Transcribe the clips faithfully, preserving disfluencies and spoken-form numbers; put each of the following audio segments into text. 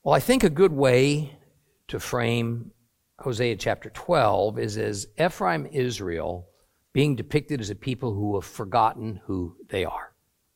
Well, I think a good way to frame Hosea chapter twelve is as Ephraim, Israel, being depicted as a people who have forgotten who they are.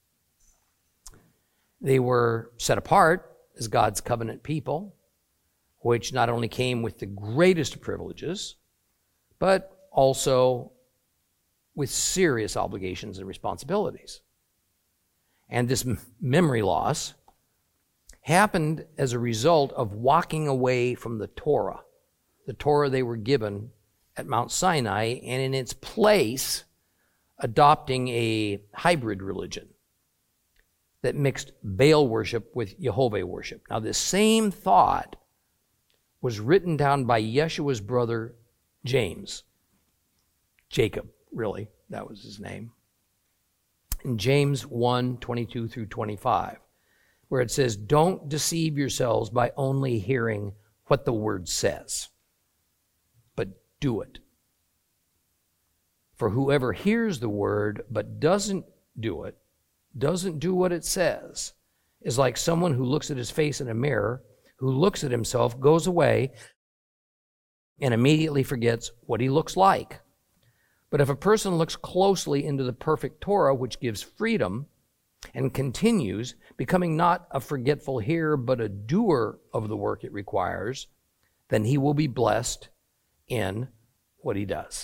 They were set apart as God's covenant people, which not only came with the greatest of privileges, but also with serious obligations and responsibilities. And this m- memory loss happened as a result of walking away from the Torah, the Torah they were given at Mount Sinai, and in its place, adopting a hybrid religion that mixed Baal worship with Jehovah worship. Now, this same thought was written down by Yeshua's brother, James. Jacob, really, that was his name. In James one, twenty-two through twenty-five, where it says, "Don't deceive yourselves by only hearing what the word says, but do it. For whoever hears the word but doesn't do it, doesn't do what it says, is like someone who looks at his face in a mirror, who looks at himself, goes away, and immediately forgets what he looks like. But if a person looks closely into the perfect Torah, which gives freedom, and continues, becoming not a forgetful hearer, but a doer of the work it requires, then he will be blessed in what he does."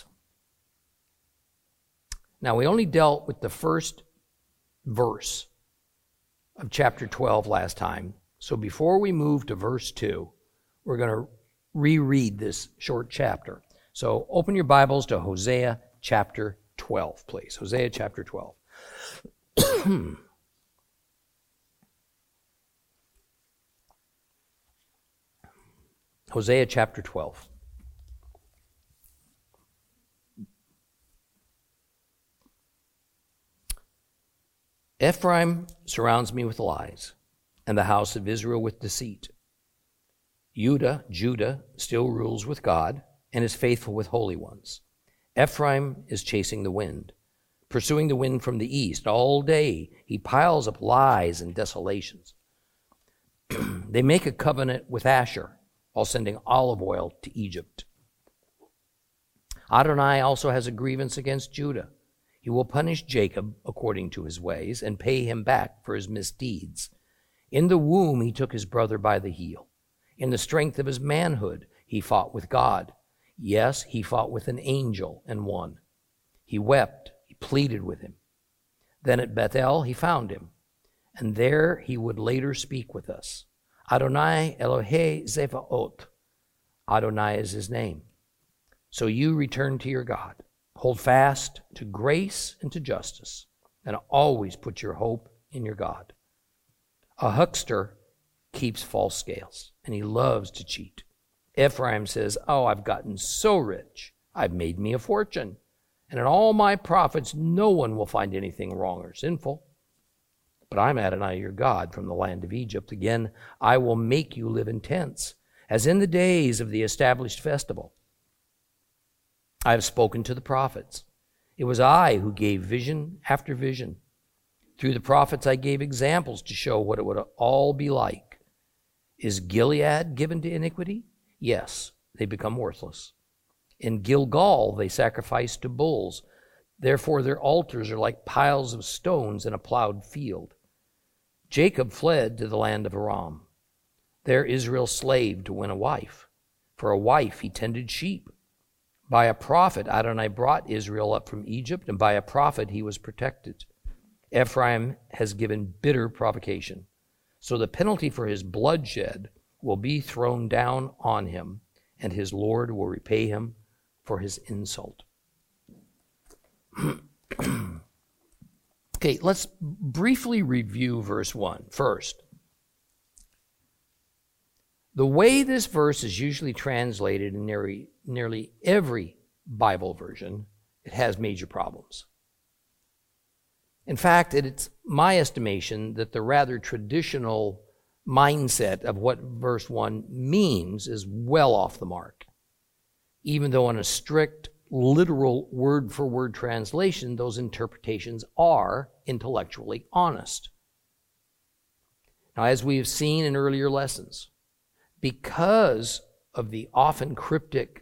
Now, we only dealt with the first verse of chapter twelve last time. So before we move to verse two, we're going to reread this short chapter. So open your Bibles to Hosea chapter twelve, please. Hosea chapter twelve. Hosea chapter twelve. Ephraim surrounds me with lies, and the house of Israel with deceit. Judah, Judah still rules with God and is faithful with holy ones. Ephraim is chasing the wind, pursuing the wind from the east. All day he piles up lies and desolations. They make a covenant with Asher while sending olive oil to Egypt. Adonai also has a grievance against Judah. He will punish Jacob according to his ways and pay him back for his misdeeds. In the womb he took his brother by the heel. In the strength of his manhood he fought with God. Yes, he fought with an angel and won. He wept, he pleaded with him. Then at Bethel he found him, and there he would later speak with us. Adonai Elohei Zevaot. Adonai is his name. So you return to your God. Hold fast to grace and to justice, and always put your hope in your God. A huckster keeps false scales, and he loves to cheat. Ephraim says, "Oh, I've gotten so rich. I've made me a fortune. And in all my profits, no one will find anything wrong or sinful. But I'm Adonai your God from the land of Egypt. Again, I will make you live in tents, as in the days of the established festival. I have spoken to the prophets. It was I who gave vision after vision. Through the prophets I gave examples to show what it would all be like. Is Gilead given to iniquity? Yes, they become worthless. In Gilgal they sacrifice to bulls. Therefore their altars are like piles of stones in a plowed field. Jacob fled to the land of Aram. There Israel slaved to win a wife. For a wife he tended sheep. By a prophet Adonai brought Israel up from Egypt, and by a prophet he was protected. Ephraim has given bitter provocation. So the penalty for his bloodshed will be thrown down on him, and his Lord will repay him for his insult." Okay, let's briefly review verse one first. The way this verse is usually translated in nearly, nearly every Bible version, it has major problems. In fact, it's my estimation that the rather traditional mindset of what verse one means is well off the mark, even though in a strict, literal, word-for-word translation, those interpretations are intellectually honest. Now, as we have seen in earlier lessons, because of the often cryptic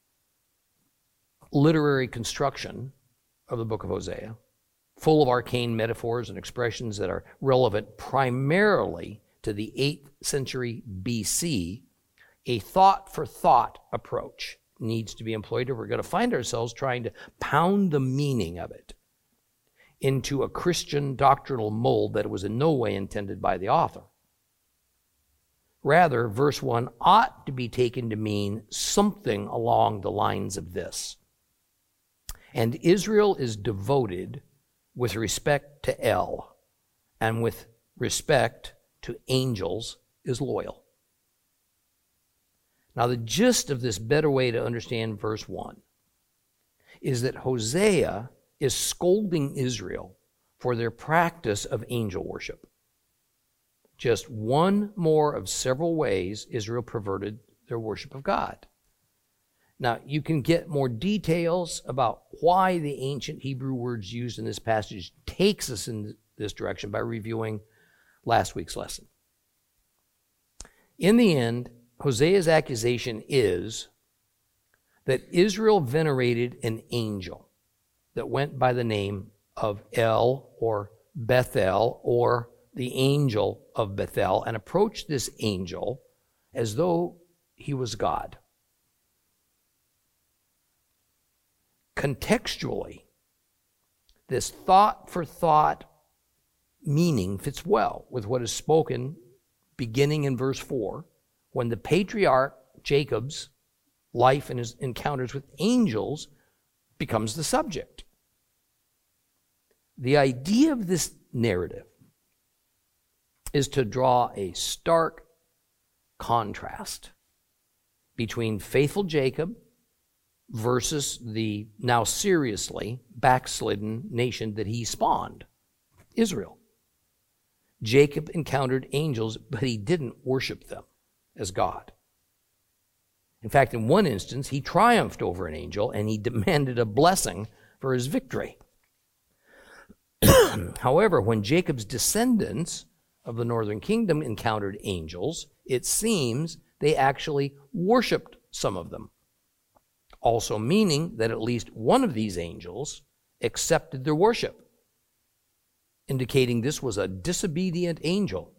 literary construction of the book of Hosea, full of arcane metaphors and expressions that are relevant primarily to the eighth century B C, a thought-for-thought approach needs to be employed, or we're going to find ourselves trying to pound the meaning of it into a Christian doctrinal mold that was in no way intended by the author. Rather, verse one ought to be taken to mean something along the lines of this. And Israel is devoted with respect to El, and with respect to angels is loyal. Now, the gist of this better way to understand verse one is that Hosea is scolding Israel for their practice of angel worship. Just one more of several ways Israel perverted their worship of God. Now, you can get more details about why the ancient Hebrew words used in this passage takes us in this direction by reviewing last week's lesson. In the end, Hosea's accusation is that Israel venerated an angel that went by the name of El or Bethel or the angel of Bethel, and approached this angel as though he was God. Contextually, this thought-for-thought meaning fits well with what is spoken beginning in verse four, when the patriarch Jacob's life and his encounters with angels becomes the subject. The idea of this narrative is to draw a stark contrast between faithful Jacob versus the now seriously backslidden nation that he spawned, Israel. Jacob encountered angels, but he didn't worship them as God. In fact, in one instance, he triumphed over an angel and he demanded a blessing for his victory. However, when Jacob's descendants of the northern kingdom encountered angels, it seems they actually worshiped some of them. Also meaning that at least one of these angels accepted their worship, indicating this was a disobedient angel.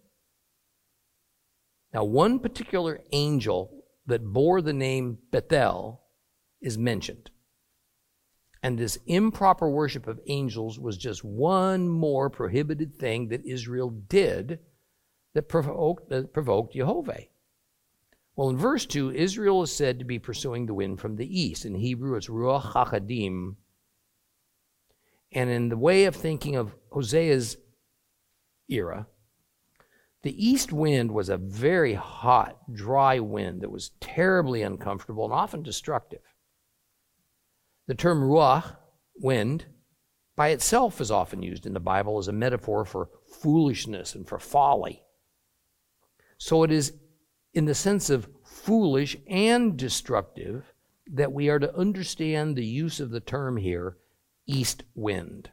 Now, one particular angel that bore the name Bethel is mentioned. And this improper worship of angels was just one more prohibited thing that Israel did that provoked, that provoked Jehovah. Well, in verse two, Israel is said to be pursuing the wind from the east. In Hebrew, it's Ruach HaKadim. And in the way of thinking of Hosea's era, the east wind was a very hot, dry wind that was terribly uncomfortable and often destructive. The term ruach, wind, by itself is often used in the Bible as a metaphor for foolishness and for folly. So it is in the sense of foolish and destructive that we are to understand the use of the term here, east wind.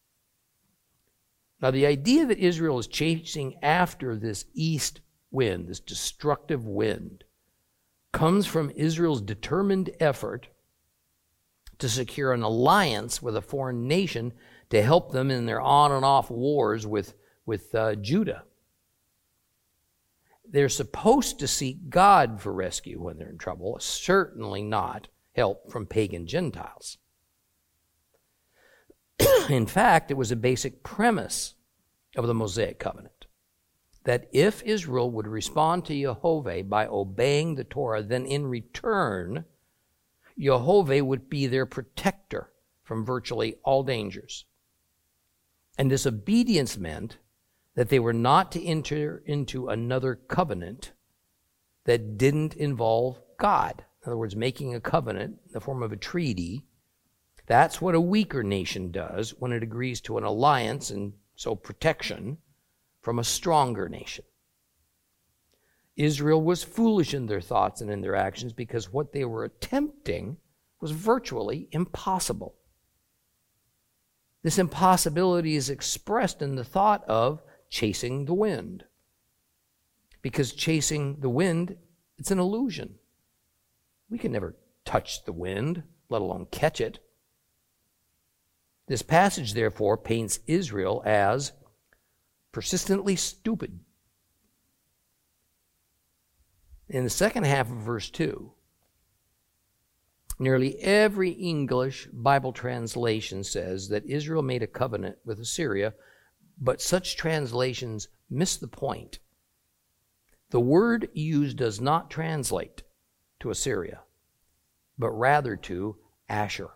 Now, the idea that Israel is chasing after this east wind, this destructive wind, comes from Israel's determined effort to secure an alliance with a foreign nation to help them in their on and off wars with, with uh, Judah. They're supposed to seek God for rescue when they're in trouble, certainly not help from pagan Gentiles. In fact, it was a basic premise of the Mosaic covenant that if Israel would respond to Jehovah by obeying the Torah, then in return, Jehovah would be their protector from virtually all dangers. And this obedience meant that they were not to enter into another covenant that didn't involve God. In other words, making a covenant in the form of a treaty. That's what a weaker nation does when it agrees to an alliance and so protection from a stronger nation. Israel was foolish in their thoughts and in their actions because what they were attempting was virtually impossible. This impossibility is expressed in the thought of chasing the wind. Because chasing the wind It's an illusion. We can never touch the wind, let alone catch it. This passage, therefore, paints Israel as persistently stupid. In the second half of verse two, nearly every English Bible translation says that Israel made a covenant with Assyria, but such translations miss the point. The word used does not translate to Assyria, but rather to Asher.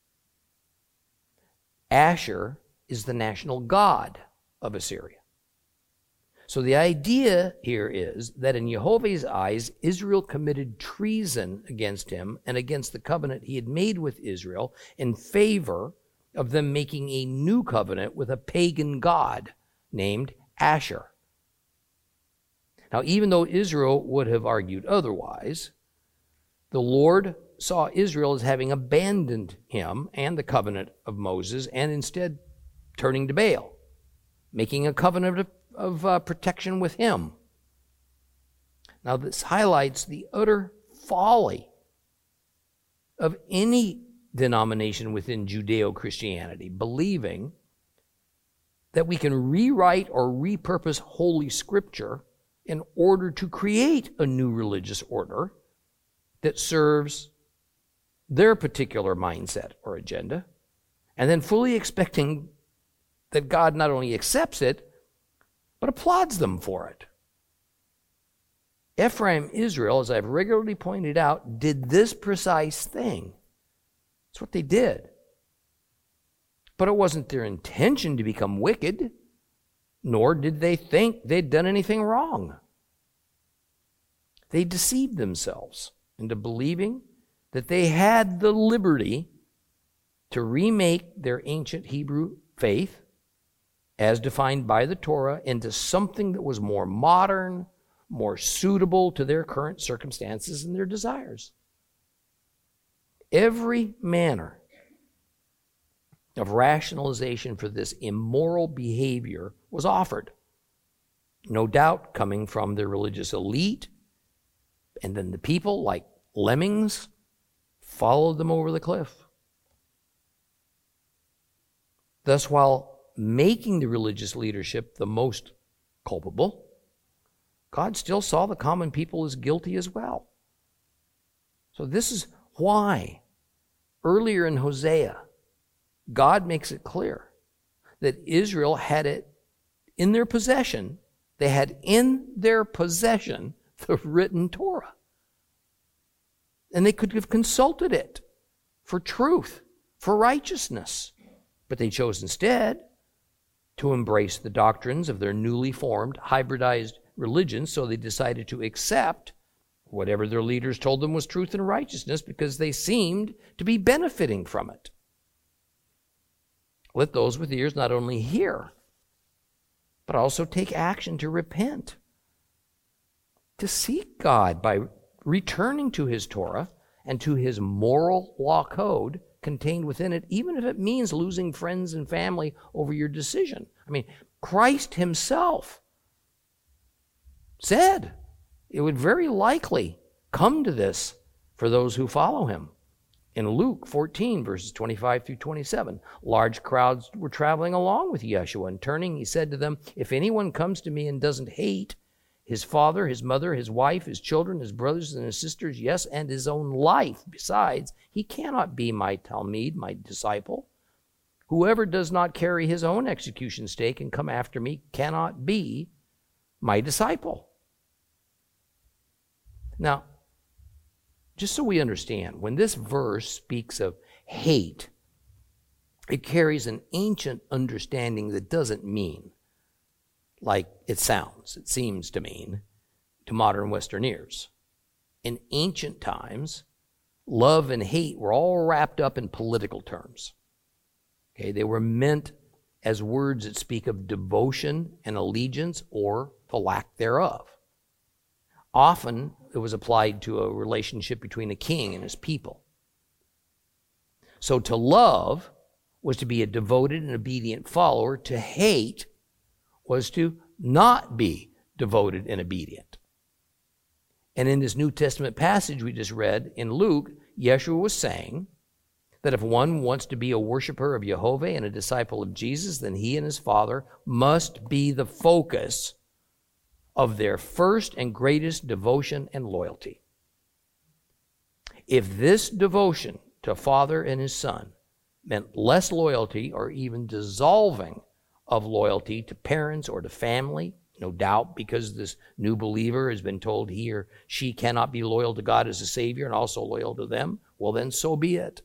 Asher is the national god of Assyria. So the idea here is that in Jehovah's eyes, Israel committed treason against him and against the covenant he had made with Israel in favor of them making a new covenant with a pagan god named Asher. Now, even though Israel would have argued otherwise, the Lord saw Israel as having abandoned him and the covenant of Moses and instead turning to Baal, making a covenant of of uh, protection with him. Now, this highlights the utter folly of any denomination within Judeo-Christianity, believing that we can rewrite or repurpose Holy Scripture in order to create a new religious order that serves their particular mindset or agenda, and then fully expecting that God not only accepts it, but applauds them for it. Ephraim, Israel, as I've regularly pointed out, did this precise thing. That's what they did. But it wasn't their intention to become wicked, nor did they think they'd done anything wrong. They deceived themselves into believing that they had the liberty to remake their ancient Hebrew faith as defined by the Torah, into something that was more modern, more suitable to their current circumstances and their desires. Every manner of rationalization for this immoral behavior was offered, no doubt coming from the religious elite, and then the people, like lemmings, followed them over the cliff. Thus, while making the religious leadership the most culpable, God still saw the common people as guilty as well. So this is why earlier in Hosea, God makes it clear that Israel had it in their possession. They had in their possession the written Torah. And they could have consulted it for truth, for righteousness. But they chose instead to embrace the doctrines of their newly formed, hybridized religion, so they decided to accept whatever their leaders told them was truth and righteousness because they seemed to be benefiting from it. Let those with ears not only hear, but also take action to repent, to seek God by returning to his Torah and to his moral law code contained within it, even if it means losing friends and family over your decision. I mean, Christ himself said it would very likely come to this for those who follow him. In Luke fourteen, verses twenty-five through twenty-seven, large crowds were traveling along with Yeshua, and turning, he said to them, "If anyone comes to me and doesn't hate his father, his mother, his wife, his children, his brothers and his sisters, yes, and his own life besides, he cannot be my Talmid, my disciple. Whoever does not carry his own execution stake and come after me cannot be my disciple." Now, just so we understand, when this verse speaks of hate, it carries an ancient understanding that doesn't mean like it sounds, it seems to mean, to modern Western ears. In ancient times, love and hate were all wrapped up in political terms. Okay, they were meant as words that speak of devotion and allegiance or the lack thereof. Often, it was applied to a relationship between a king and his people. So to love was to be a devoted and obedient follower. To hate was to not be devoted and obedient. And in this New Testament passage we just read in Luke, Yeshua was saying that if one wants to be a worshiper of Jehovah and a disciple of Jesus, then he and his Father must be the focus of their first and greatest devotion and loyalty. If this devotion to Father and his Son meant less loyalty or even dissolving of loyalty to parents or to family, no doubt because this new believer has been told he or she cannot be loyal to God as a Savior and also loyal to them, well then so be it.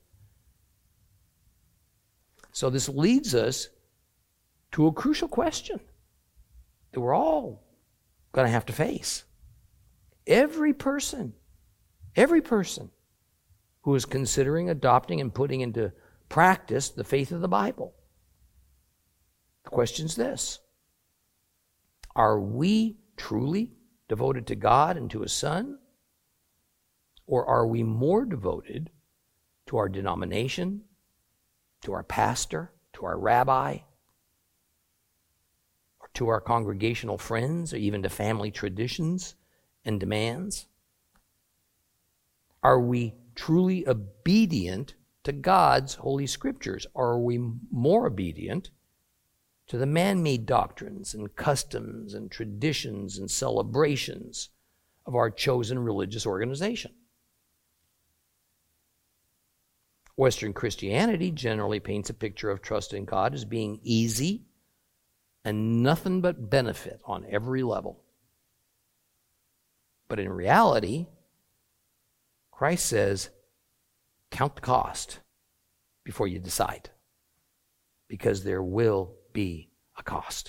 So this leads us to a crucial question that we're all going to have to face. Every person, every person who is considering adopting and putting into practice the faith of the Bible. The question's this: are we truly devoted to God and to His Son? Or are we more devoted to our denomination, to our pastor, to our rabbi, or to our congregational friends, or even to family traditions and demands? Are we truly obedient to God's holy scriptures? Or are we more obedient to the man-made doctrines and customs and traditions and celebrations of our chosen religious organization? Western Christianity generally paints a picture of trust in God as being easy and nothing but benefit on every level. But in reality, Christ says, count the cost before you decide, because there will be a cost.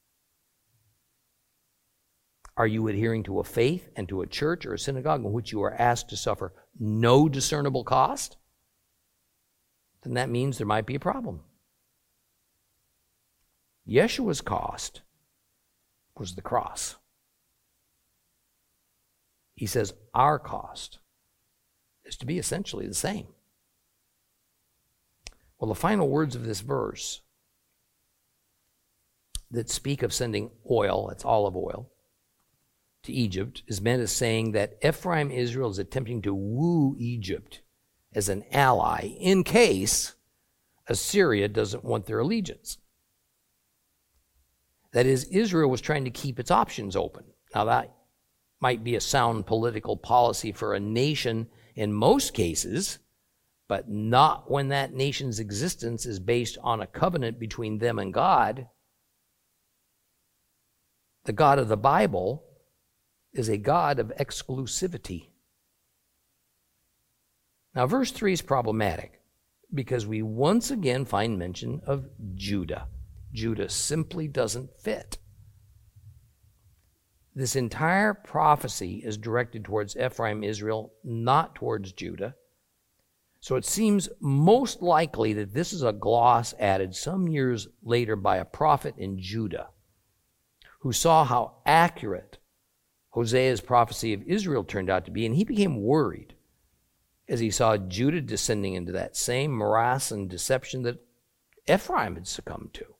Are you adhering to a faith and to a church or a synagogue in which you are asked to suffer no discernible cost? Then that means there might be a problem. Yeshua's cost was the cross. He says our cost is to be essentially the same. Well, the final words of this verse that speak of sending oil, that's olive oil, to Egypt is meant as saying that Ephraim Israel is attempting to woo Egypt as an ally in case Assyria doesn't want their allegiance. That is, Israel was trying to keep its options open. Now that might be a sound political policy for a nation in most cases, but not when that nation's existence is based on a covenant between them and God. The God of the Bible is a God of exclusivity. Now, verse three is problematic because we once again find mention of Judah. Judah simply doesn't fit. This entire prophecy is directed towards Ephraim, Israel, not towards Judah. So it seems most likely that this is a gloss added some years later by a prophet in Judah who saw how accurate Hosea's prophecy of Israel turned out to be, and he became worried as he saw Judah descending into that same morass and deception that Ephraim had succumbed to.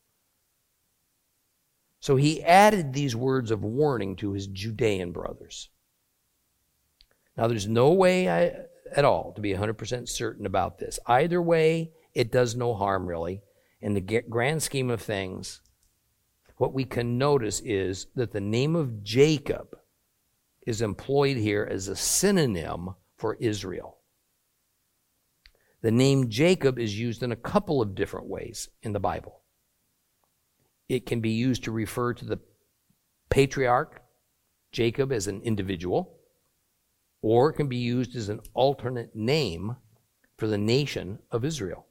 So he added these words of warning to his Judean brothers. Now, there's no way I, at all to be one hundred percent certain about this. Either way, it does no harm, really. In the grand scheme of things, what we can notice is that the name of Jacob is employed here as a synonym for Israel. The name Jacob is used in a couple of different ways in the Bible. It can be used to refer to the patriarch Jacob as an individual, or it can be used as an alternate name for the nation of Israel.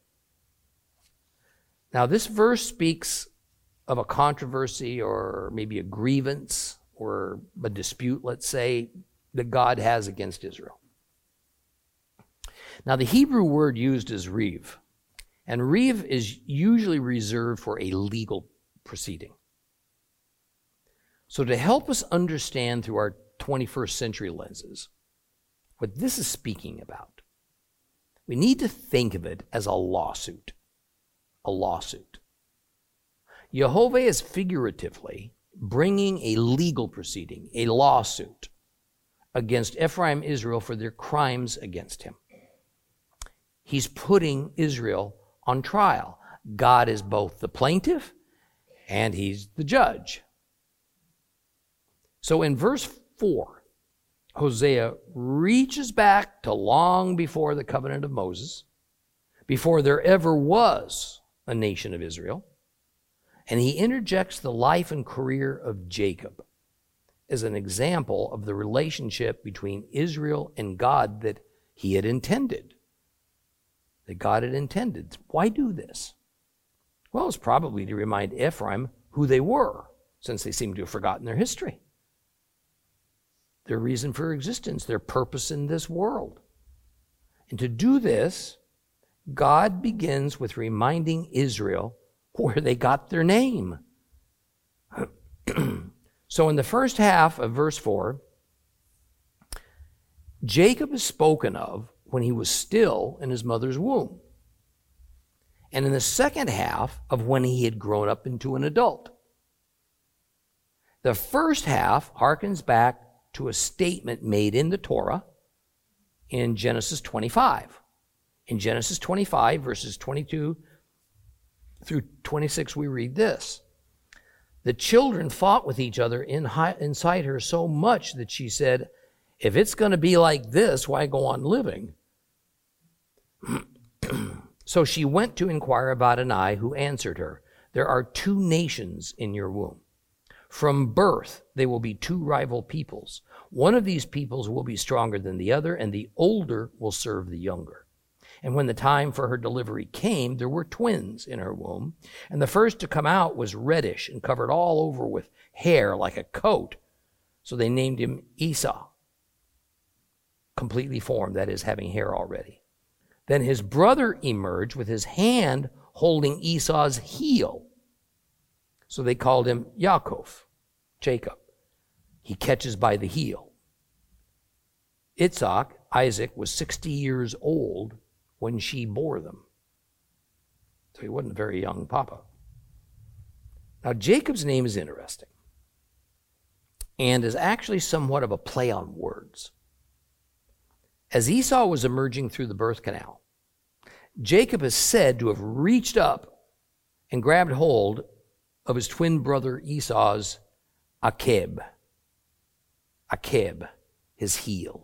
Now, this verse speaks of a controversy or maybe a grievance or a dispute, let's say, that God has against Israel. Now, the Hebrew word used is riv, and riv is usually reserved for a legal proceeding. So to help us understand through our twenty-first century lenses what this is speaking about, we need to think of it as a lawsuit. A lawsuit. Jehovah is figuratively bringing a legal proceeding, a lawsuit, against Ephraim, Israel, for their crimes against him. He's putting Israel on trial. God is both the plaintiff and he's the judge. So in verse four, Hosea reaches back to long before the covenant of Moses, before there ever was a nation of Israel, and he interjects the life and career of Jacob as an example of the relationship between Israel and God that he had intended. That God had intended. Why do this? Well, it's probably to remind Ephraim who they were, since they seem to have forgotten their history, their reason for existence, their purpose in this world. And to do this, God begins with reminding Israel where they got their name. So in the first half of verse four, Jacob is spoken of when he was still in his mother's womb. And in the second half of when he had grown up into an adult. The first half harkens back to a statement made in the Torah in Genesis twenty-five. In Genesis twenty-five, verses twenty-two through twenty-six, we read this. The children fought with each other in high, inside her so much that she said, if it's going to be like this, why go on living? So she went to inquire about Adonai, who answered her, there are two nations in your womb. From birth, they will be two rival peoples. One of these peoples will be stronger than the other, and the older will serve the younger. And when the time for her delivery came, there were twins in her womb. And the first to come out was reddish and covered all over with hair like a coat. So they named him Esau, completely formed, that is, having hair already. Then his brother emerged with his hand holding Esau's heel. So they called him Yaakov, Jacob. He catches by the heel. Isaac, Isaac, was sixty years old when she bore them. So he wasn't a very young papa. Now, Jacob's name is interesting and is actually somewhat of a play on words. As Esau was emerging through the birth canal, Jacob is said to have reached up and grabbed hold of his twin brother Esau's akeb, akeb, his heel.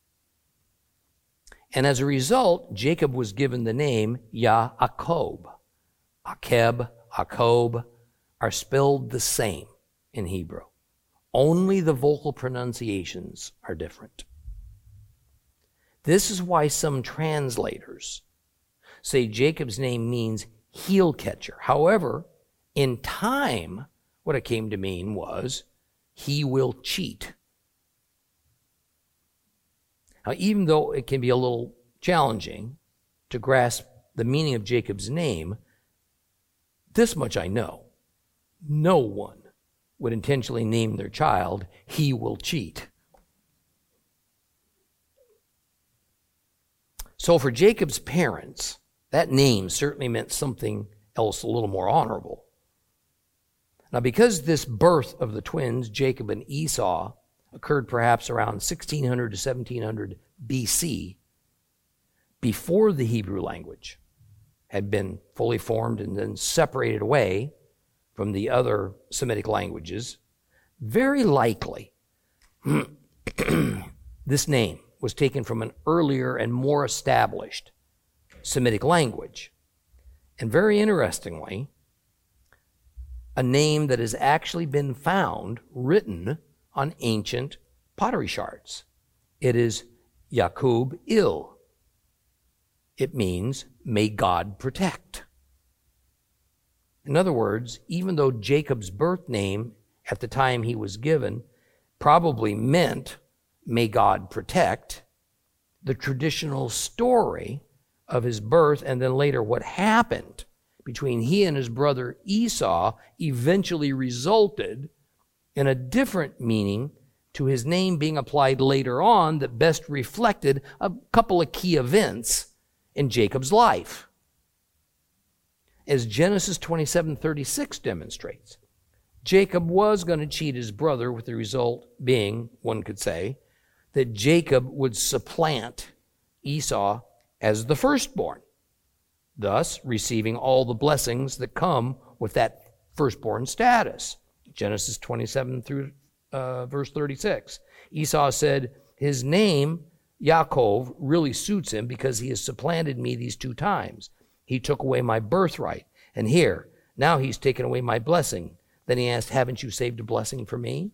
And as a result, Jacob was given the name Yaakov. Akeb, Akob are spelled the same in Hebrew. Only the vocal pronunciations are different. This is why some translators say Jacob's name means heel catcher. However, in time, what it came to mean was he will cheat. Now, even though it can be a little challenging to grasp the meaning of Jacob's name, this much I know. No one would intentionally name their child, he will cheat. So for Jacob's parents, that name certainly meant something else a little more honorable. Now, because this birth of the twins, Jacob and Esau, occurred perhaps around sixteen hundred to seventeen hundred B C, before the Hebrew language had been fully formed and then separated away from the other Semitic languages, very likely this name was taken from an earlier and more established Semitic language. And very interestingly, a name that has actually been found written on ancient pottery shards. It is Yaqub Il. It means, may God protect. In other words, even though Jacob's birth name at the time he was given probably meant, may God protect, the traditional story of his birth and then later what happened between he and his brother Esau eventually resulted in a different meaning to his name being applied later on that best reflected a couple of key events in Jacob's life. As Genesis twenty-seven thirty-six demonstrates, Jacob was going to cheat his brother, with the result being, one could say, that Jacob would supplant Esau as the firstborn, thus receiving all the blessings that come with that firstborn status. Genesis twenty-seven through uh, verse thirty-six. Esau said, his name, Yaakov, really suits him because he has supplanted me these two times. He took away my birthright. And here, now he's taken away my blessing. Then he asked, haven't you saved a blessing for me?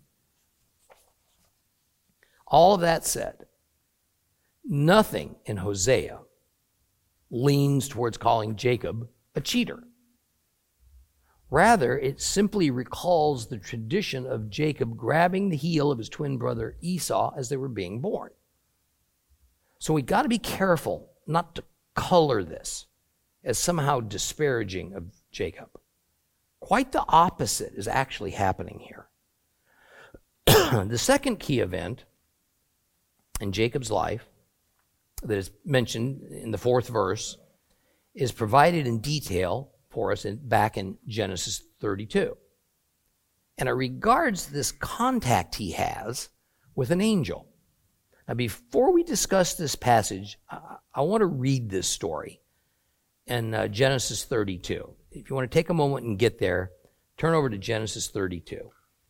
All of that said, nothing in Hosea leans towards calling Jacob a cheater. Rather, it simply recalls the tradition of Jacob grabbing the heel of his twin brother Esau as they were being born. So we got to be careful not to color this as somehow disparaging of Jacob. Quite the opposite is actually happening here. The second key event in Jacob's life that is mentioned in the fourth verse is provided in detail for us in, back in Genesis thirty-two. And it regards this contact he has with an angel. Now, before we discuss this passage, I, I want to read this story in uh, Genesis thirty-two. If you want to take a moment and get there, turn over to Genesis thirty-two.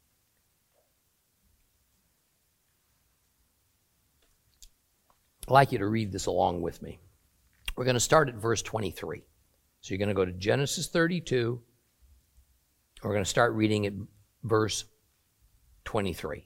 I'd like you to read this along with me. We're going to start at verse twenty-three. So you're going to go to Genesis thirty-two. We're going to start reading at verse twenty-three.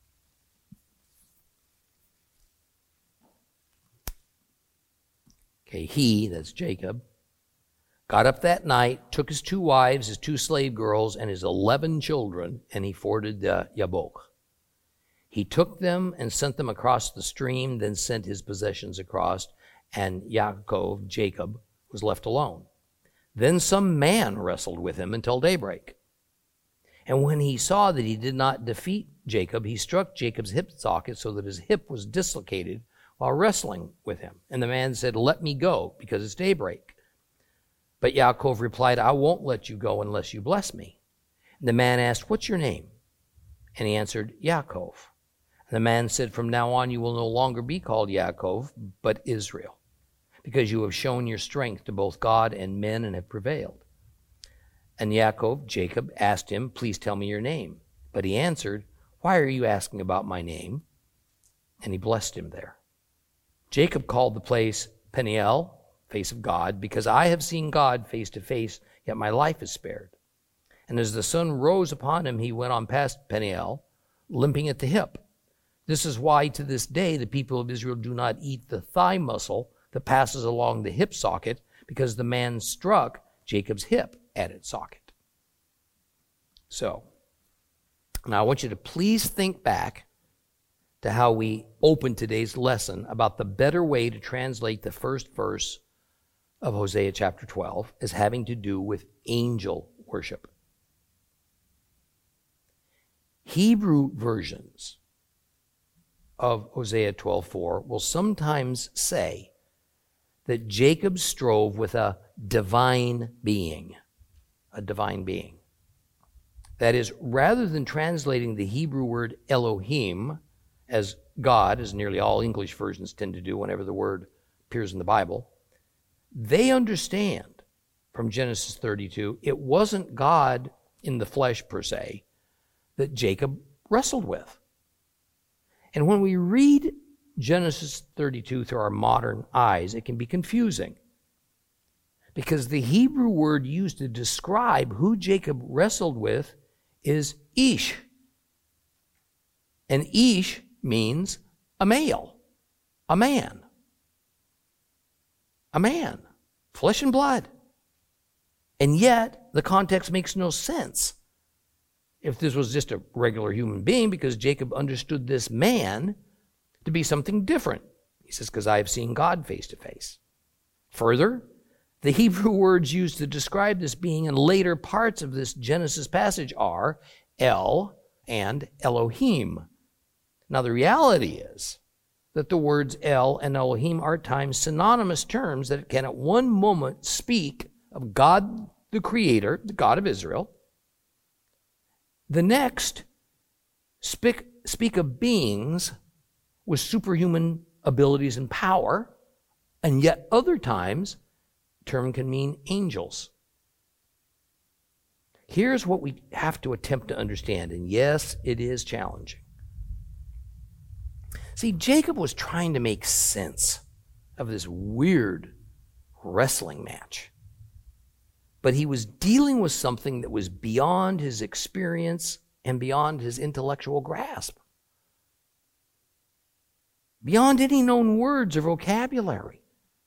Okay, he, that's Jacob, got up that night, took his two wives, his two slave girls, and his eleven children, and he forded the Yabok. He took them and sent them across the stream, then sent his possessions across, and Yaakov, Jacob, was left alone. Then some man wrestled with him until daybreak. And when he saw that he did not defeat Jacob, he struck Jacob's hip socket so that his hip was dislocated while wrestling with him. And the man said, let me go, because it's daybreak. But Yaakov replied, I won't let you go unless you bless me. And the man asked, what's your name? And he answered, Yaakov. And the man said, from now on you will no longer be called Yaakov, but Israel, because you have shown your strength to both God and men and have prevailed. And Yaakov, Jacob, asked him, please tell me your name. But he answered, why are you asking about my name? And he blessed him there. Jacob called the place Peniel, face of God, because I have seen God face to face, yet my life is spared. And as the sun rose upon him, he went on past Peniel, limping at the hip. This is why to this day the people of Israel do not eat the thigh muscle that passes along the hip socket, because the man struck Jacob's hip at its socket. So, now I want you to please think back to how we opened today's lesson about the better way to translate the first verse of Hosea chapter twelve as having to do with angel worship. Hebrew versions of Hosea twelve four will sometimes say that Jacob strove with a divine being, a divine being. That is, rather than translating the Hebrew word Elohim as God, as nearly all English versions tend to do whenever the word appears in the Bible, they understand from Genesis thirty-two, it wasn't God in the flesh per se that Jacob wrestled with. And when we read Genesis thirty-two through our modern eyes, it can be confusing, because the Hebrew word used to describe who Jacob wrestled with is Ish. And Ish means a male, a man. A man, flesh and blood. And yet, the context makes no sense if this was just a regular human being, because Jacob understood this man to be something different. He says, because I have seen God face to face. Further, the Hebrew words used to describe this being in later parts of this Genesis passage are El and Elohim. Now, the reality is that the words El and Elohim are at times synonymous terms that can at one moment speak of God the Creator, the God of Israel. The next speak, speak of beings with superhuman abilities and power, and yet other times, the term can mean angels. Here's what we have to attempt to understand, and yes, it is challenging. See, Jacob was trying to make sense of this weird wrestling match. But he was dealing with something that was beyond his experience and beyond his intellectual grasp. Beyond any known words or vocabulary.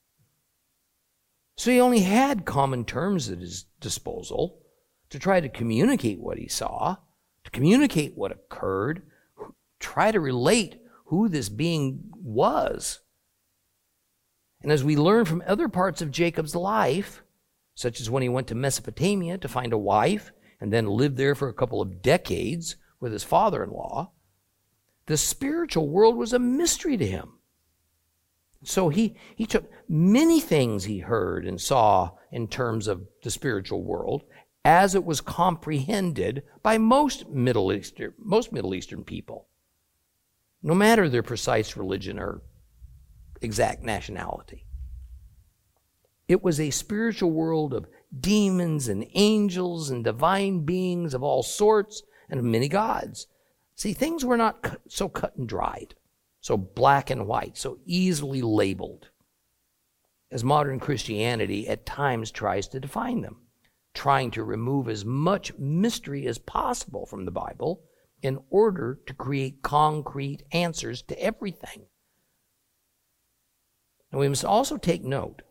So he only had common terms at his disposal to try to communicate what he saw, to communicate what occurred, try to relate who this being was. And as we learn from other parts of Jacob's life, such as when he went to Mesopotamia to find a wife and then lived there for a couple of decades with his father-in-law, the spiritual world was a mystery to him. So he, he took many things he heard and saw in terms of the spiritual world as it was comprehended by most Middle Eastern, most Middle Eastern people, no matter their precise religion or exact nationality. It was a spiritual world of demons and angels and divine beings of all sorts and of many gods. See, things were not so cut and dried, so black and white, so easily labeled, as modern Christianity at times tries to define them, trying to remove as much mystery as possible from the Bible in order to create concrete answers to everything. And we must also take note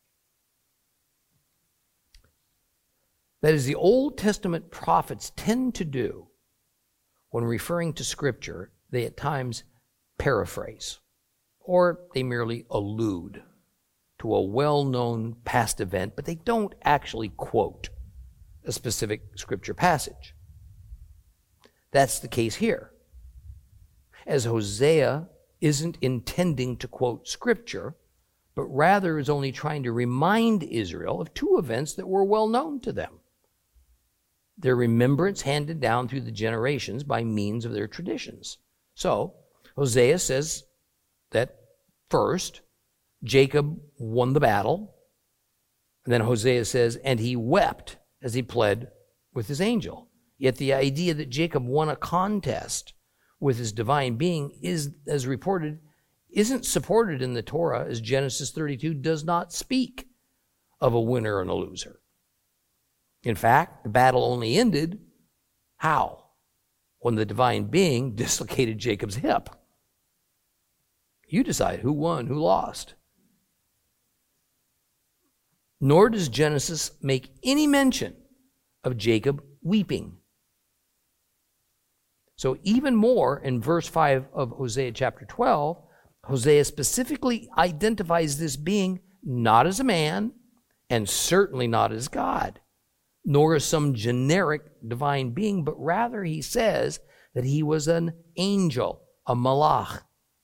that as the Old Testament prophets tend to do when referring to Scripture, they at times paraphrase, or they merely allude to a well-known past event, but they don't actually quote a specific Scripture passage. That's the case here. As Hosea isn't intending to quote Scripture, but rather is only trying to remind Israel of two events that were well known to them. Their remembrance handed down through the generations by means of their traditions. So, Hosea says that first, Jacob won the battle. And then Hosea says, and he wept as he pled with his angel. Yet the idea that Jacob won a contest with his divine being is, as reported, isn't supported in the Torah, as Genesis thirty-two does not speak of a winner and a loser. In fact, the battle only ended, how? When the divine being dislocated Jacob's hip. You decide who won, who lost. Nor does Genesis make any mention of Jacob weeping. So even more, in verse five of Hosea chapter twelve, Hosea specifically identifies this being not as a man, and certainly not as God, nor as some generic divine being, but rather he says that he was an angel, a malach.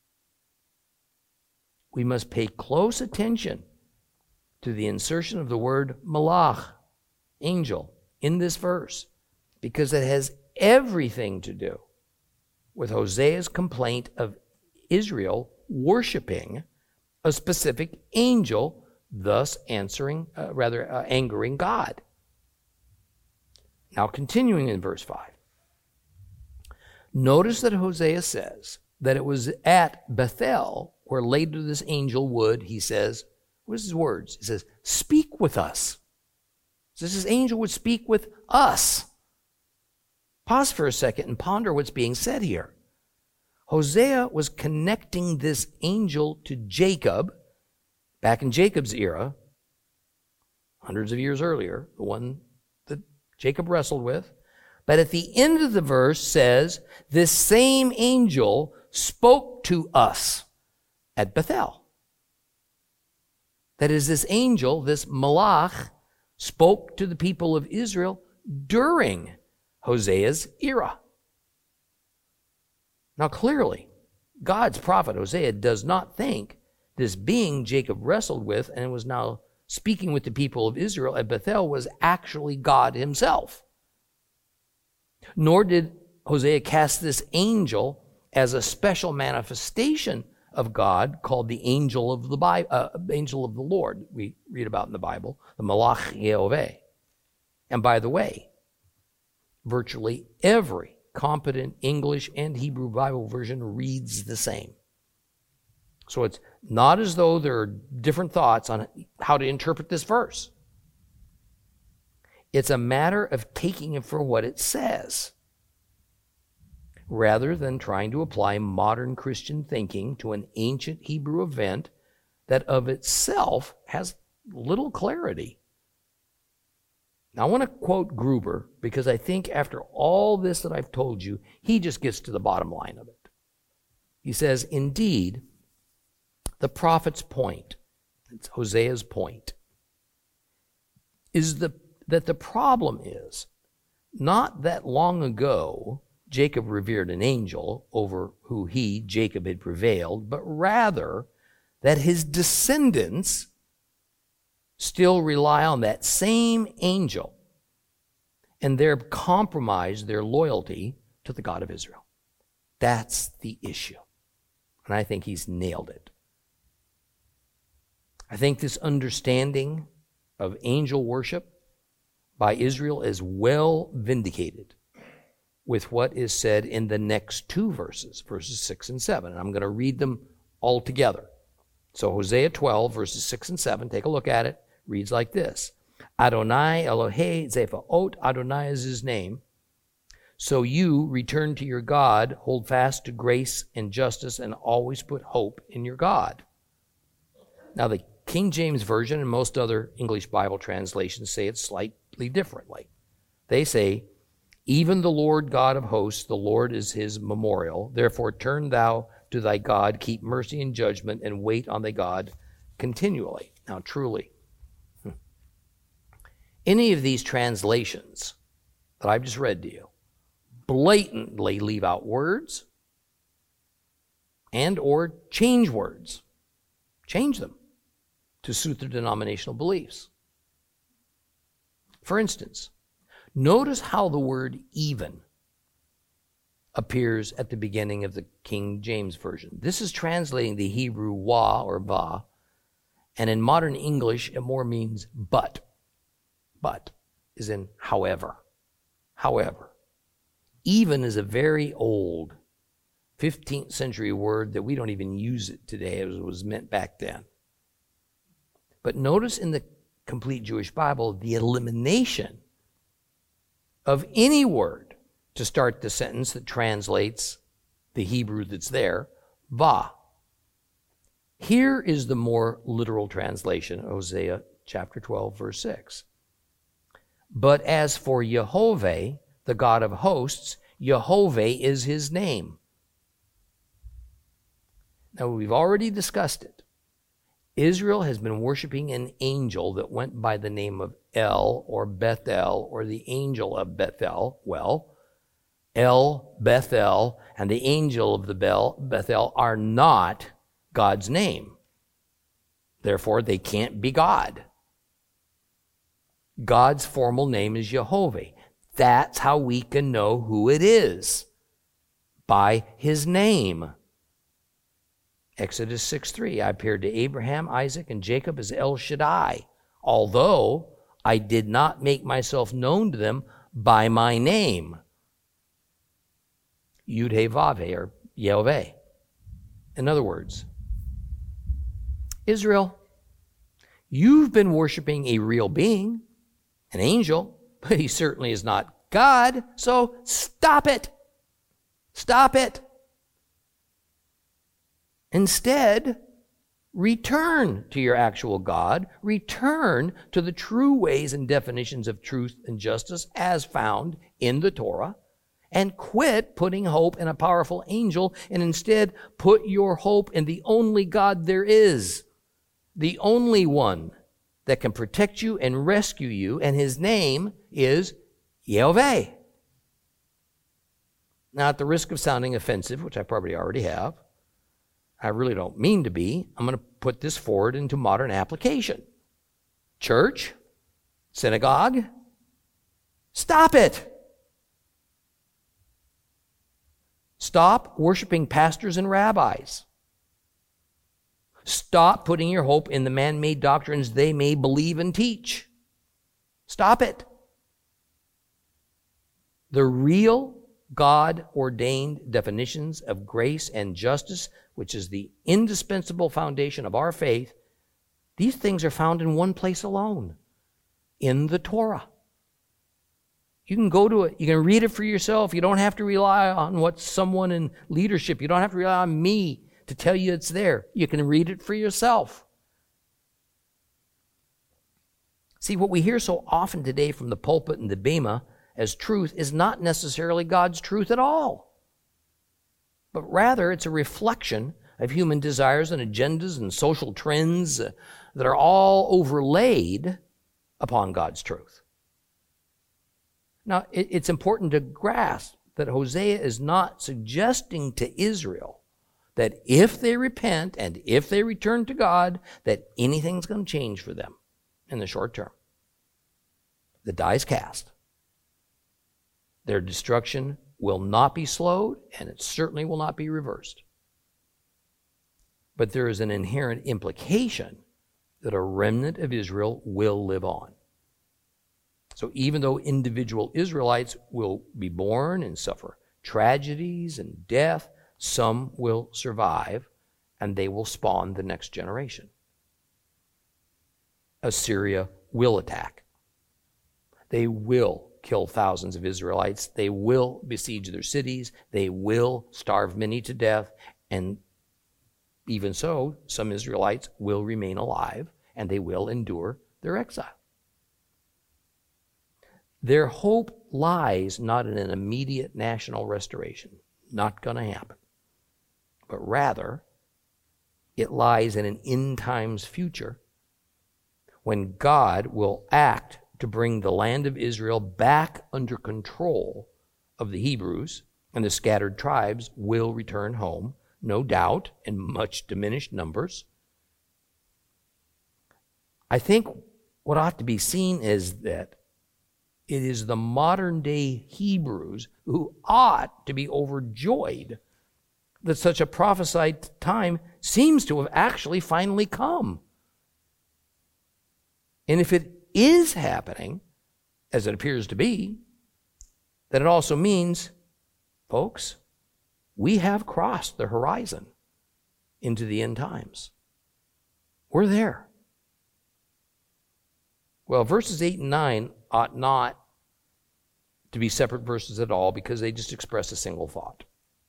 We must pay close attention to the insertion of the word malach, angel, in this verse, because it has everything to do with Hosea's complaint of Israel worshiping a specific angel, thus answering, uh, rather uh, angering God. Now, continuing in verse five, notice that Hosea says that it was at Bethel where later this angel would, he says, what is his words? He says, speak with us. So this angel would speak with us. Pause for a second and ponder what's being said here. Hosea was connecting this angel to Jacob, back in Jacob's era, hundreds of years earlier, the one that Jacob wrestled with. But at the end of the verse says, this same angel spoke to us at Bethel. That is, this angel, this malach, spoke to the people of Israel during Hosea's era. Now clearly, God's prophet Hosea does not think this being Jacob wrestled with and was now speaking with the people of Israel at Bethel was actually God himself. Nor did Hosea cast this angel as a special manifestation of God called the angel of the Bible, uh, angel of the Lord, we read about in the Bible, the Malach Yehovah. And by the way, virtually every competent English and Hebrew Bible version reads the same. So it's not as though there are different thoughts on how to interpret this verse. It's a matter of taking it for what it says, rather than trying to apply modern Christian thinking to an ancient Hebrew event that of itself has little clarity. Now, I want to quote Gruber because I think after all this that I've told you, he just gets to the bottom line of it. He says, indeed, the prophet's point, it's Hosea's point, is the, that the problem is not that long ago Jacob revered an angel over who he, Jacob, had prevailed, but rather that his descendants still rely on that same angel and there compromise their loyalty to the God of Israel. That's the issue. And I think he's nailed it. I think this understanding of angel worship by Israel is well vindicated with what is said in the next two verses, verses six and seven. And I'm going to read them all together. So Hosea twelve, verses six and seven, take a look at it. Reads like this. Adonai Elohei Zepha'ot, Adonai is his name. So you return to your God, hold fast to grace and justice, and always put hope in your God. Now the King James Version and most other English Bible translations say it slightly differently. They say, even the Lord God of hosts, the Lord is his memorial. Therefore turn thou to thy God, keep mercy and judgment, and wait on thy God continually. Now truly, any of these translations that I've just read to you blatantly leave out words and or change words. Change them to suit their denominational beliefs. For instance, notice how the word even appears at the beginning of the King James Version. This is translating the Hebrew wa or va, and in modern English it more means but. But is in however. However. Even is a very old fifteenth century word that we don't even use it today as it was meant back then. But notice in the complete Jewish Bible the elimination of any word to start the sentence that translates the Hebrew that's there, va. Here is the more literal translation, Hosea chapter twelve, verse six. But as for Yehovah, the God of hosts, Yehovah is his name. Now, we've already discussed it. Israel has been worshiping an angel that went by the name of El or Bethel or the angel of Bethel. Well, El, Bethel, and the angel of the Bel, Bethel are not God's name. Therefore, they can't be God. God's formal name is Yehovah. That's how we can know who it is. By his name. Exodus six three, I appeared to Abraham, Isaac, and Jacob as El Shaddai, although I did not make myself known to them by my name. Yud-Heh-Vav-Heh, or Yehovah. In other words, Israel, you've been worshiping a real being, an angel, but he certainly is not God, so stop it. Stop it. Instead, return to your actual God, return to the true ways and definitions of truth and justice as found in the Torah, and quit putting hope in a powerful angel, and instead put your hope in the only God there is, the only one that can protect you and rescue you, and his name is Yehovah. Now, at the risk of sounding offensive, which I probably already have, I really don't mean to be, I'm going to put this forward into modern application. Church, synagogue, stop it. Stop worshiping pastors and rabbis. Stop putting your hope in the man-made doctrines they may believe and teach. Stop it. The real God-ordained definitions of grace and justice, which is the indispensable foundation of our faith, these things are found in one place alone, in the Torah. You can go to it. You can read it for yourself. You don't have to rely on what someone in leadership. You don't have to rely on me to tell you it's there. You can read it for yourself. See, what we hear so often today from the pulpit and the bema as truth is not necessarily God's truth at all, but rather it's a reflection of human desires and agendas and social trends that are all overlaid upon God's truth. Now, it's important to grasp that Hosea is not suggesting to Israel that if they repent and if they return to God, that anything's going to change for them in the short term. The die is cast. Their destruction will not be slowed, and it certainly will not be reversed. But there is an inherent implication that a remnant of Israel will live on. So even though individual Israelites will be born and suffer tragedies and death, some will survive, and they will spawn the next generation. Assyria will attack. They will kill thousands of Israelites. They will besiege their cities. They will starve many to death. And even so, some Israelites will remain alive, and they will endure their exile. Their hope lies not in an immediate national restoration. Not going to happen. But rather, it lies in an end times future when God will act to bring the land of Israel back under control of the Hebrews, and the scattered tribes will return home, no doubt, in much diminished numbers. I think what ought to be seen is that it is the modern day Hebrews who ought to be overjoyed that such a prophesied time seems to have actually finally come. And if it is happening, as it appears to be, then it also means, folks, we have crossed the horizon into the end times. We're there. Well, verses eight and nine ought not to be separate verses at all because they just express a single thought.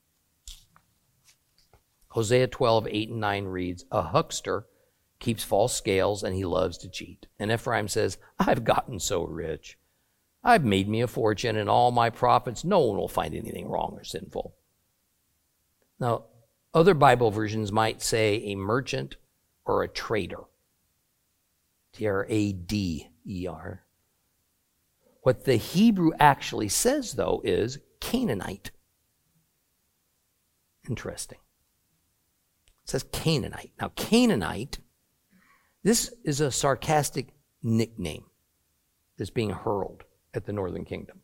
Hosea twelve, eight and nine reads, a huckster keeps false scales and he loves to cheat. And Ephraim says, I've gotten so rich. I've made me a fortune and all my profits. No one will find anything wrong or sinful. Now, other Bible versions might say a merchant or a trader. T R A D E R. What the Hebrew actually says, though, is Canaanite. Interesting. It says Canaanite. Now, Canaanite, this is a sarcastic nickname that's being hurled at the northern kingdom.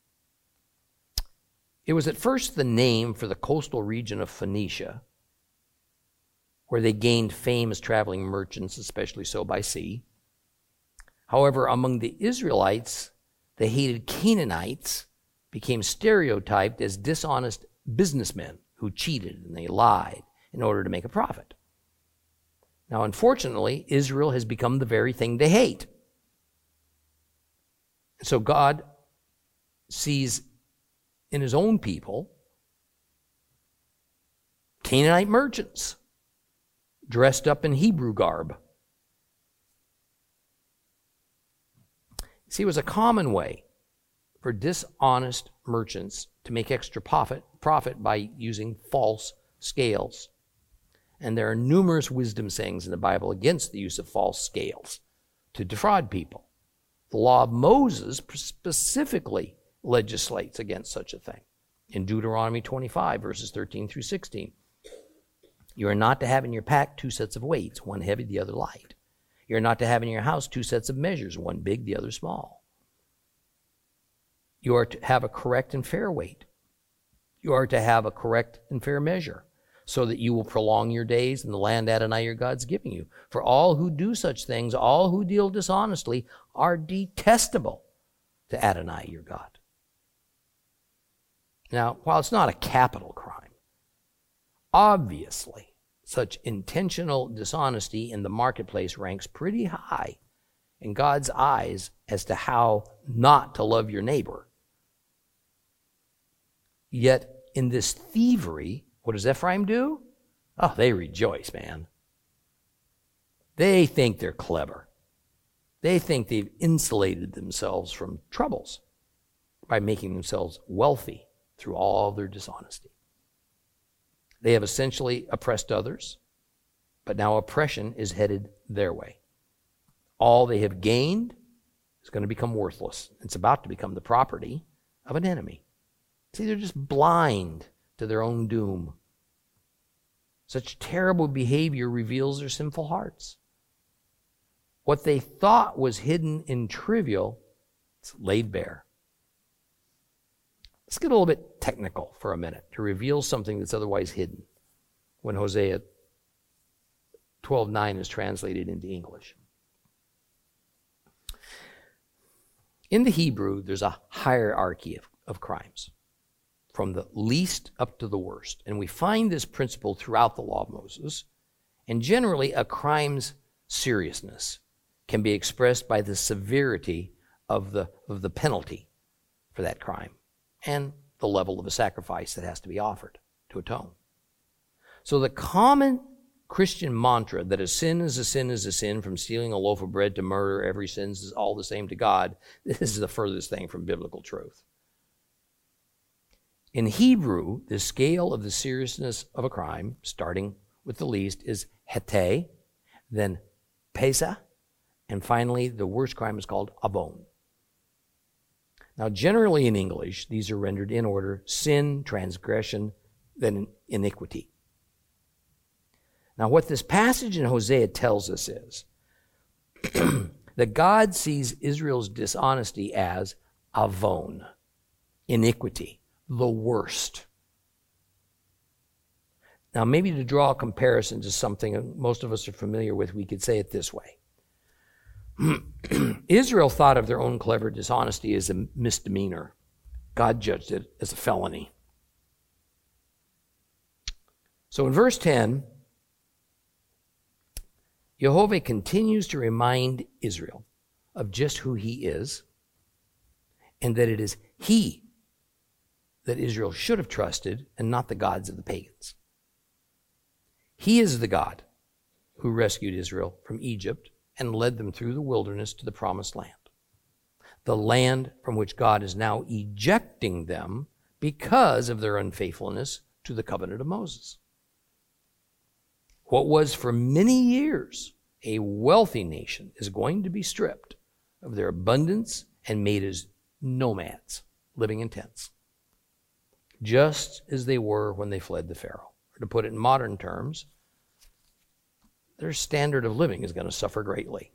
It was at first the name for the coastal region of Phoenicia, where they gained fame as traveling merchants, especially so by sea. However, among the Israelites, the hated Canaanites became stereotyped as dishonest businessmen who cheated and they lied in order to make a profit. Now, unfortunately, Israel has become the very thing they hate. So God sees in his own people Canaanite merchants dressed up in Hebrew garb. See, it was a common way for dishonest merchants to make extra profit, profit by using false scales. And there are numerous wisdom sayings in the Bible against the use of false scales to defraud people. The law of Moses specifically legislates against such a thing. In Deuteronomy twenty-five, verses thirteen through sixteen, you are not to have in your pack two sets of weights, one heavy, the other light. You are not to have in your house two sets of measures, one big, the other small. You are to have a correct and fair weight. You are to have a correct and fair measure, so that you will prolong your days in the land Adonai your God's giving you. For all who do such things, all who deal dishonestly, are detestable to Adonai your God. Now, while it's not a capital crime, obviously such intentional dishonesty in the marketplace ranks pretty high in God's eyes as to how not to love your neighbor. Yet in this thievery, what does Ephraim do? Oh, they rejoice, man. They think they're clever. They think they've insulated themselves from troubles by making themselves wealthy through all their dishonesty. They have essentially oppressed others, but now oppression is headed their way. All they have gained is going to become worthless. It's about to become the property of an enemy. See, they're just blind to their own doom. Such terrible behavior reveals their sinful hearts. What they thought was hidden and trivial, it's laid bare. Let's get a little bit technical for a minute to reveal something that's otherwise hidden when Hosea twelve nine is translated into English. In the Hebrew, there's a hierarchy of, of crimes, from the least up to the worst. And we find this principle throughout the law of Moses. And generally, a crime's seriousness can be expressed by the severity of the, of the penalty for that crime and the level of a sacrifice that has to be offered to atone. So the common Christian mantra that a sin is a sin is a sin, from stealing a loaf of bread to murder, every sin is all the same to God, this is the furthest thing from biblical truth. In Hebrew, the scale of the seriousness of a crime, starting with the least, is hete, then pesa, and finally the worst crime is called avon. Now, generally in English, these are rendered in order: sin, transgression, then iniquity. Now, what this passage in Hosea tells us is that God sees Israel's dishonesty as avon, iniquity, the worst. Now, maybe to draw a comparison to something most of us are familiar with, we could say it this way. Israel thought of their own clever dishonesty as a misdemeanor. God judged it as a felony. So in verse ten, Jehovah continues to remind Israel of just who he is, and that it is he that Israel should have trusted and not the gods of the pagans. He is the God who rescued Israel from Egypt and led them through the wilderness to the promised land, the land from which God is now ejecting them because of their unfaithfulness to the covenant of Moses. What was for many years a wealthy nation is going to be stripped of their abundance and made as nomads, living in tents, just as they were when they fled the Pharaoh. Or to put it in modern terms, their standard of living is going to suffer greatly.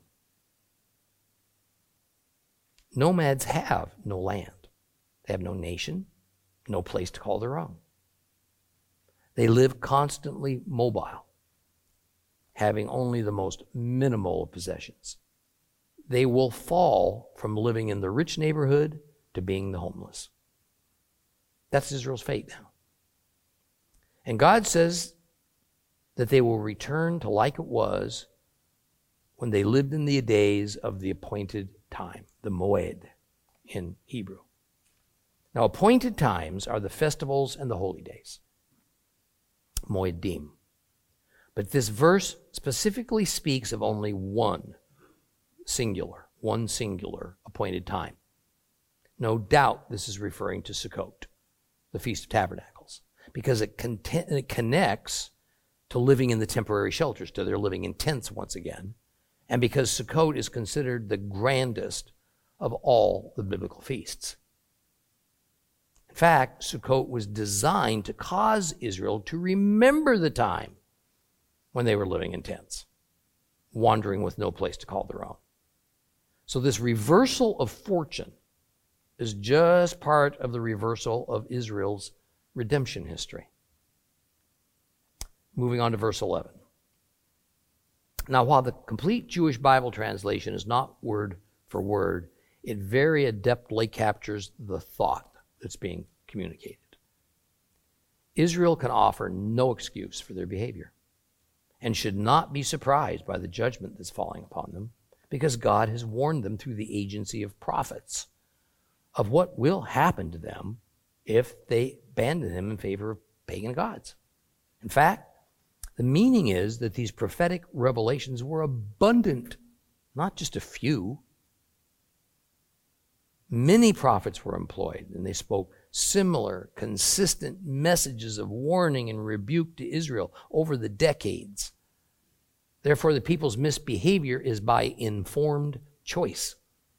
Nomads have no land. They have no nation, no place to call their own. They live constantly mobile, having only the most minimal of possessions. They will fall from living in the rich neighborhood to being the homeless. That's Israel's fate now. And God says that they will return to like it was when they lived in the days of the appointed time, the moed in Hebrew. Now, appointed times are the festivals and the holy days, moedim. But this verse specifically speaks of only one singular, one singular appointed time. No doubt this is referring to Sukkot, the Feast of Tabernacles, because it, content, it connects to living in the temporary shelters, to their living in tents once again, and because Sukkot is considered the grandest of all the biblical feasts. In fact, Sukkot was designed to cause Israel to remember the time when they were living in tents, wandering with no place to call their own. So this reversal of fortune is just part of the reversal of Israel's redemption history. Moving on to verse eleven. Now, while the complete Jewish Bible translation is not word for word, it very adeptly captures the thought that's being communicated. Israel can offer no excuse for their behavior and should not be surprised by the judgment that's falling upon them, because God has warned them through the agency of prophets of what will happen to them if they abandon him in favor of pagan gods. In fact, the meaning is that these prophetic revelations were abundant, not just a few. Many prophets were employed, and they spoke similar, consistent messages of warning and rebuke to Israel over the decades. Therefore, the people's misbehavior is by informed choice,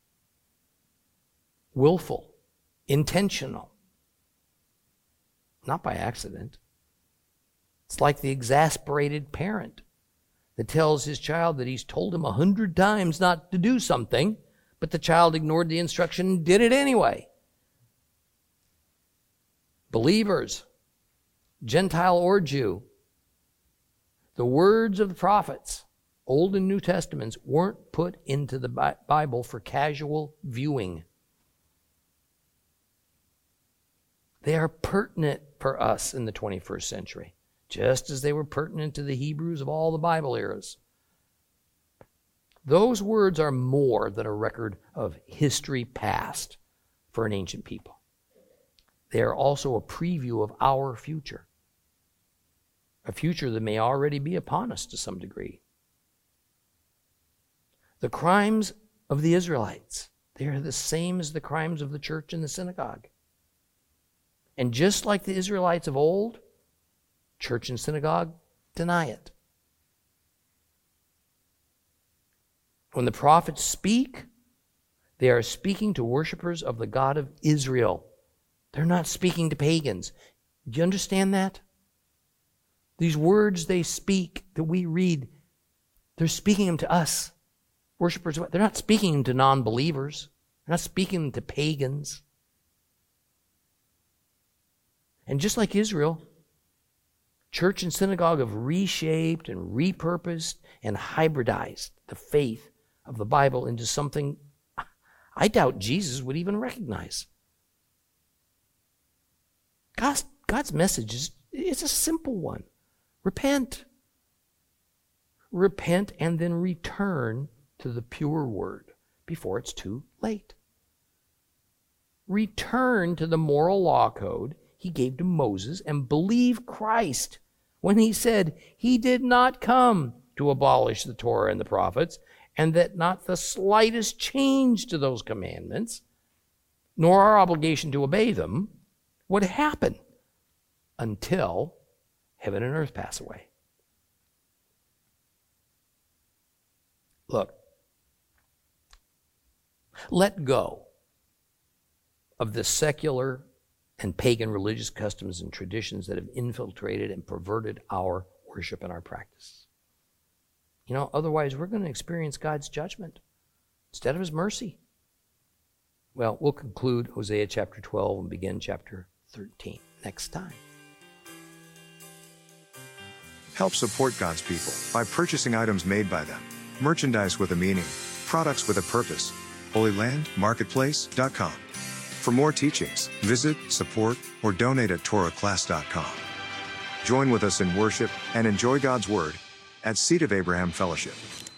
willful, intentional, not by accident. It's like the exasperated parent that tells his child that he's told him a hundred times not to do something, but the child ignored the instruction and did it anyway. Believers, Gentile or Jew, the words of the prophets, Old and New Testaments, weren't put into the Bible for casual viewing. They are pertinent for us in the twenty-first century, just as they were pertinent to the Hebrews of all the Bible eras. Those words are more than a record of history past for an ancient people. They are also a preview of our future, a future that may already be upon us to some degree. The crimes of the Israelites, they are the same as the crimes of the church and the synagogue. And just like the Israelites of old, church and synagogue deny it. When the prophets speak, they are speaking to worshipers of the God of Israel. They're not speaking to pagans. Do you understand that? These words they speak that we read, they're speaking them to us, worshipers. They're not speaking them to non-believers. They're not speaking them to pagans. And just like Israel, church and synagogue have reshaped and repurposed and hybridized the faith of the Bible into something I doubt Jesus would even recognize. God's, God's message is it's a simple one. Repent. Repent and then return to the pure word before it's too late. Return to the moral law code he gave to Moses and believe Christ when he said he did not come to abolish the Torah and the prophets, and that not the slightest change to those commandments, nor our obligation to obey them, would happen until heaven and earth pass away. Look, let go of the secular and pagan religious customs and traditions that have infiltrated and perverted our worship and our practice. You know, otherwise we're going to experience God's judgment instead of his mercy. Well, we'll conclude Hosea chapter twelve and begin chapter thirteen next time. Help support God's people by purchasing items made by them, merchandise with a meaning, products with a purpose. Holy Land Marketplace dot com. For more teachings, visit, support, or donate at Torah Class dot com. Join with us in worship and enjoy God's Word at Seed of Abraham Fellowship.